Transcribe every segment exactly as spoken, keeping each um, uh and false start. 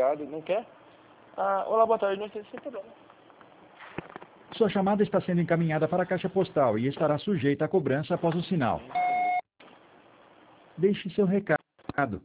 ligado, não quer? Ah, olá, boa tarde, não sei se problema. Sua chamada está sendo encaminhada para a caixa postal e estará sujeita a cobrança após o sinal. Deixe seu recado.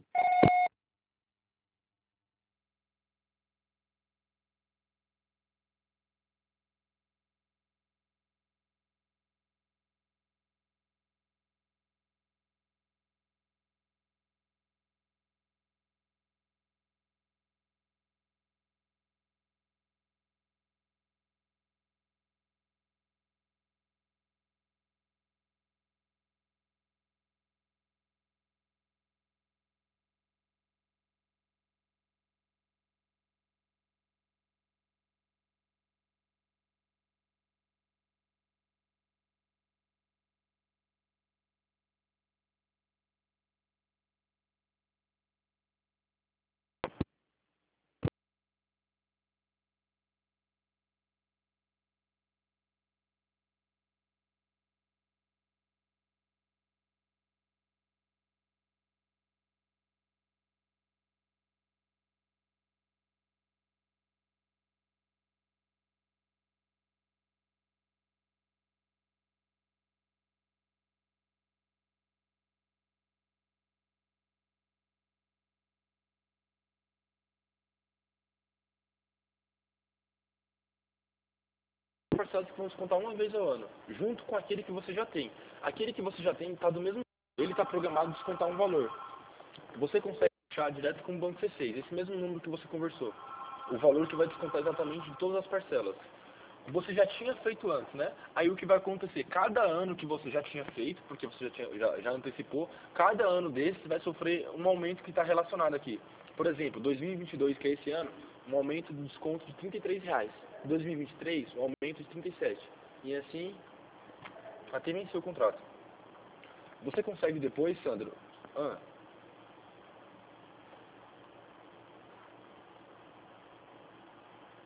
Parcelas que vão descontar uma vez ao ano, junto com aquele que você já tem. Aquele que você já tem está do mesmo, ele está programado a descontar um valor. Você consegue puxar direto com o Banco C seis, esse mesmo número que você conversou. O valor que vai descontar exatamente de todas as parcelas. Você já tinha feito antes, né? Aí o que vai acontecer? Cada ano que você já tinha feito, porque você já, tinha, já, já antecipou, cada ano desses vai sofrer um aumento que está relacionado aqui. Por exemplo, dois mil e vinte e dois, que é esse ano, um aumento de desconto de trinta e três reais. dois mil e vinte e três, um aumento de trinta e sete. E assim, até vencer o contrato. Você consegue depois, Sandro, ah,